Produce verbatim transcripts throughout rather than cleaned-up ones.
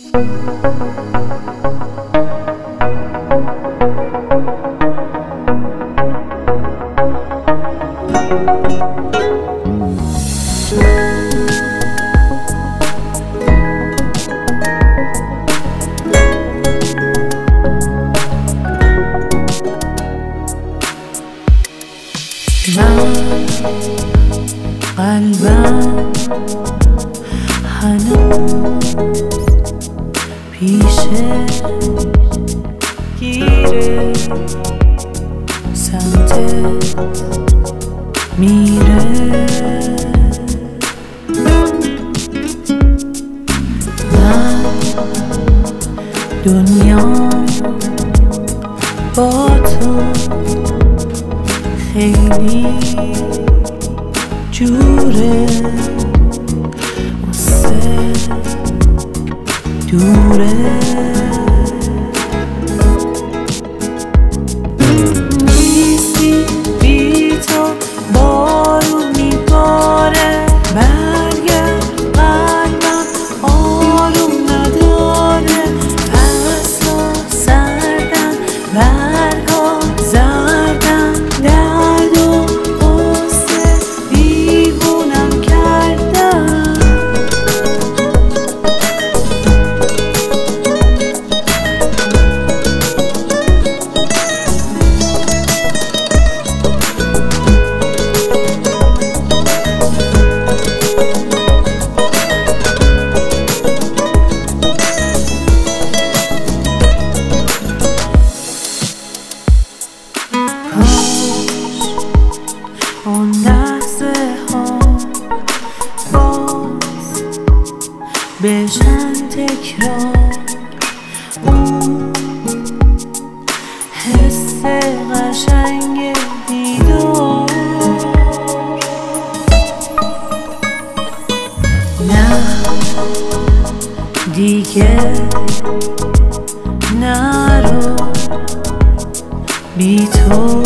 من قلبم هنوز پیشه گیره سمتت میره. من دنیا با تو خیلی جوره واسه دوره. نیستی بی تو بارون میباره، برگرد قلبم آروم نداره. فصلا سردن برگا زردن، درد و غصه دیوونم کردن. اون لحظه ها باز بشن تکرار، اون حس قشنگ دیدار. نه دیگه نرو، بی تو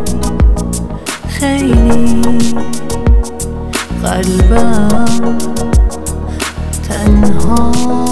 خیلی قلبم تنها.